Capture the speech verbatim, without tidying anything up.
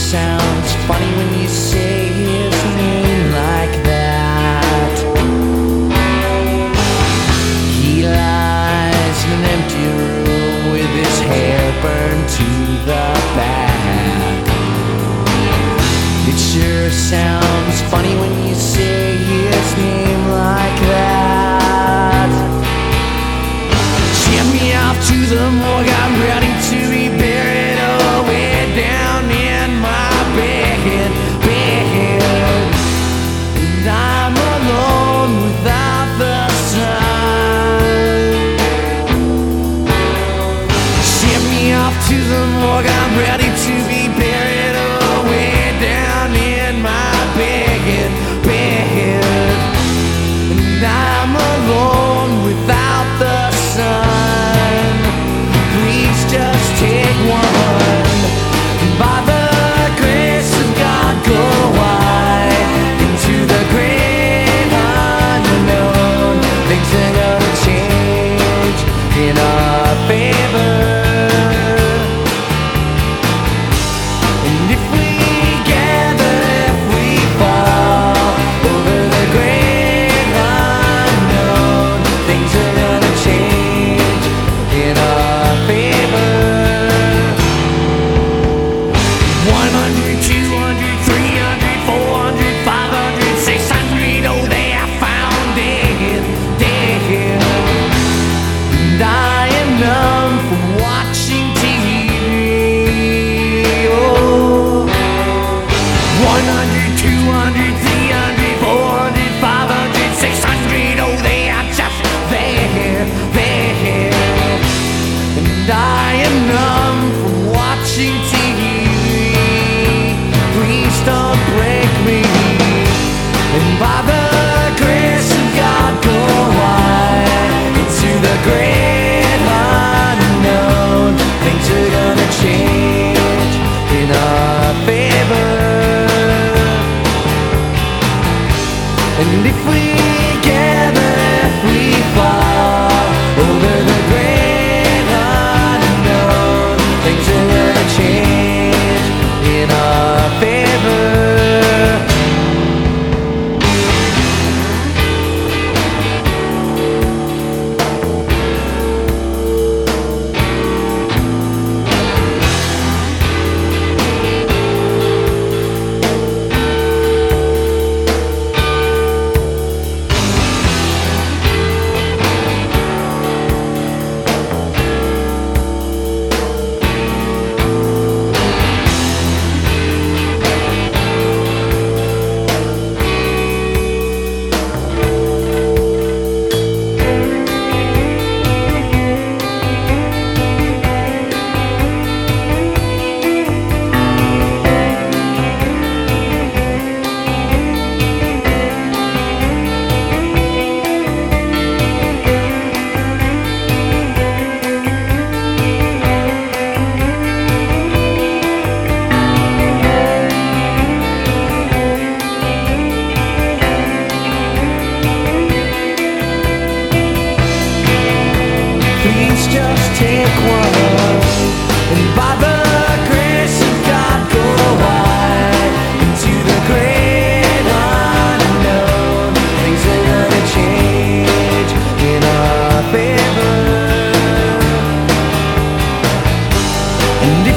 sounds funny when you say his name like that. He lies in an empty room with his hair burned to the back. It sure sounds funny when you say his name like that. Send me off to the morgue, I'm ready to be buried away down in my bed, bed. And I'm alone without the sun. Send me off to the morgue, I'm ready to be buried away down in my bed, bed. And I'm alone without the sun. Please just take one. By the grace of God, go wide into the great unknown. Things are gonna change in our favor. And if we gather, if we fall over the great unknown, things are gonna change in our favor. one hundred, two hundred, three hundred, four hundred, five hundred, six hundred, oh, they are found dead, dead. And I am numb from watching T V. Oh, one hundred, two hundred, three hundred, four hundred, five hundred, six hundred, oh, they are just there, there. And I am numb from watching T V. Please don't break me. And by the grace of God, go wide into the great unknown. Things are gonna change in our favor. And if we gather, if we fall over the great unknown, things are gonna change in our favor. Please just take one. And by the grace of God, go wide into the great unknown. Things are gonna change in our favor. And